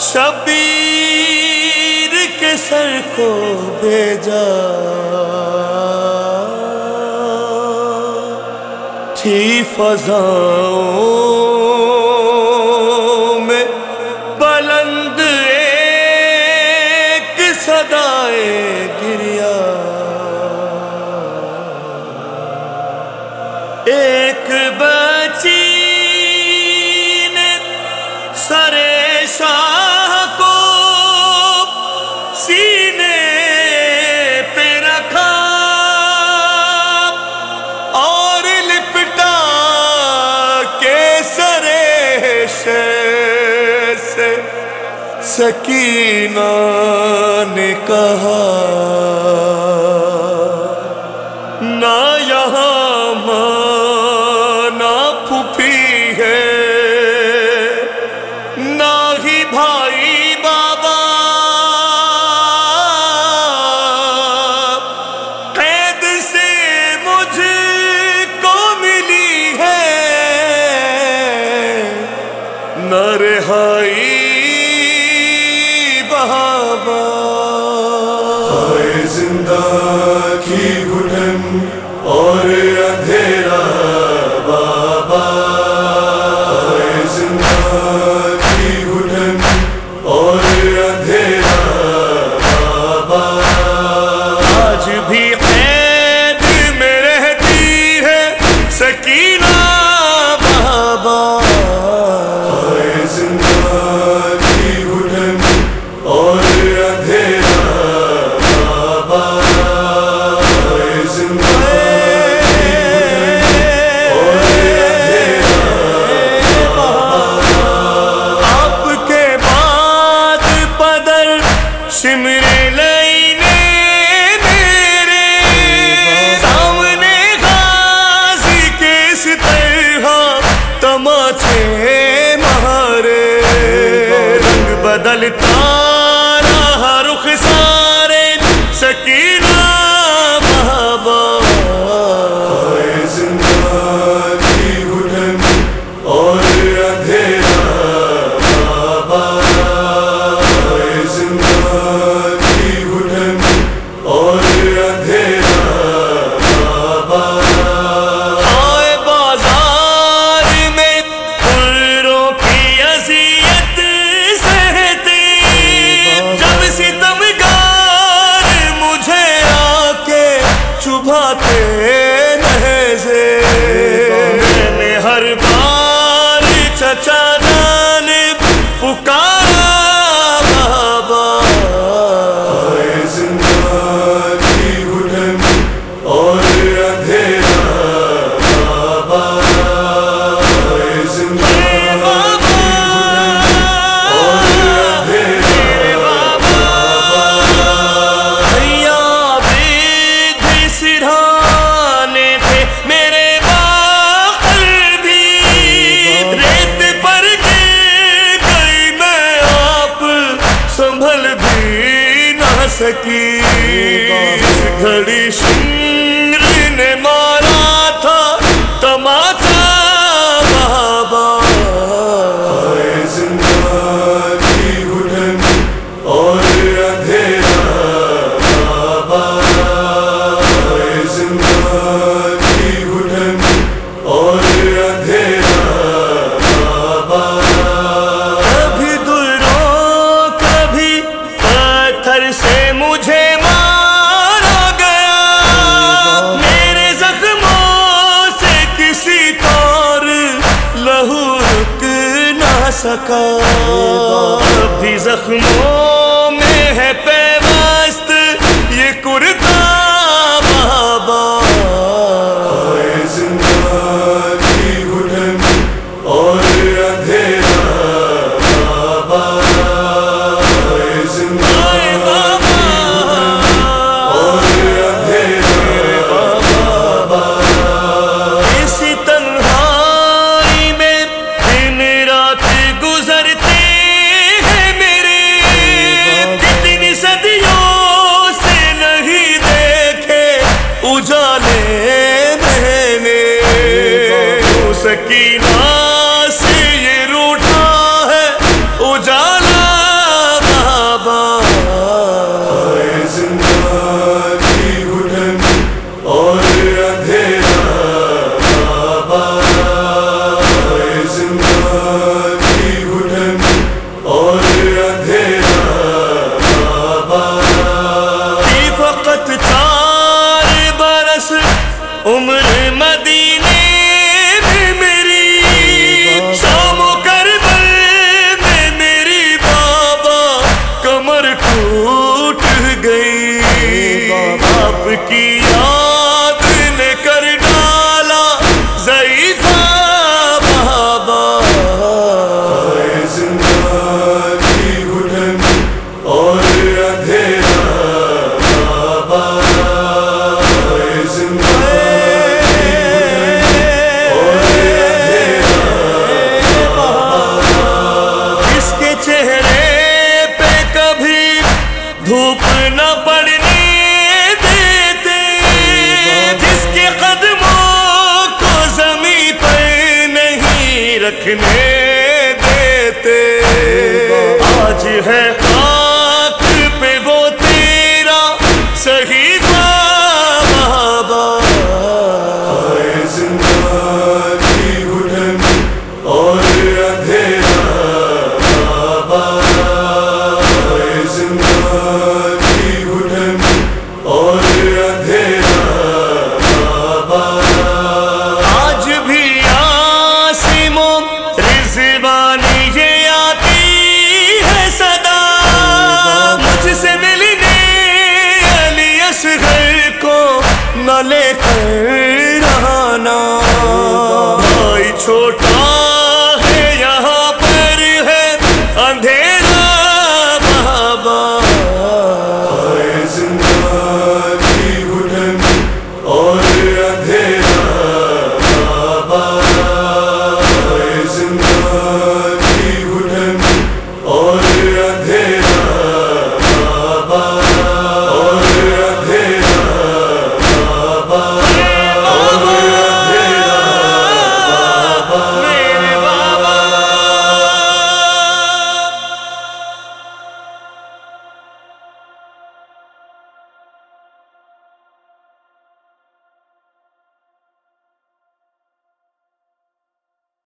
شبیر کے سر کو بھیجا تھی فضاؤں میں بلند ایک صدائے گریا، ایک بچی نے سر شاہ کو سینے پہ رکھا اور لپٹا کے سر شاہ سے سکینہ نے کہا نہ یہاں ماں نہ پھوپھی ہے، نہ ہی بھائی بابا، قید سے مجھ کو ملی ہے نہ رہائی بابا۔ ہائے زندہ کی گھٹن اور اندھیرا بابا، ہائے زندہ کی گھٹن اور اندھیرا بابا، آج بھی قید میں رہتی ہے سکینہ بابا، ہائے زندہ کی گھٹن اور اندھیرا بابا، ہائے زندہ سمرے لینے میرے سامنے غازی کے اس طرح تماچے مارے، رنگ بدلتا رہا رخ سارے سکینہ بابا، ہائے زندہ کی گھٹن اور اندھیرا بابا، ہائے زندہ کی گھٹن اور اندھیرا بابا، آئے بازار میں پھروں کی اذیت سہتے، جب ستمگار مجھے آ کے چبھاتے نہزے، میں نے ہر بار چچا جان پکارا بابا، ہائے زندہ کی گھٹن اور اندھیرا بابا، ہائے زندہ کی گھٹن اور اندھیرا بابا، بھیا عابد سرہانے تھے میرے باقل بھی، ریت پر گر گئی میں آپ سنبھل بھی نہ سکی، اس گھڑی شمر نے مارا تھا تماچا بابا، ہائے زندہ کی گھٹن اور اندھیرا بابا، ہائے زندہ کی گھٹن اور اندھیرا بابا، کبھی دروں کبھی پتھر سے مجھے مارا گیا، میرے زخموں سے کسی طور لہو رک نہ سکا، ابھی زخموں میں ہے پیوست یہ کرتا بابا، ہائے زندہ کی گھٹن اور اندھیرا بابا، ہائے زندہ اور اندھیرا بابا، اسی تنہائی میں دن رات گزرتے ہیں میرے، کتنی صدیوں سے نہیں دیکھے اجالے میں نے، سکینہ سے یہ روٹھا ہے اجالا دھوپ نہ پڑنے دیتے، جس کے قدموں کو زمین پر نہیں رکھنے دیتے. آج ہے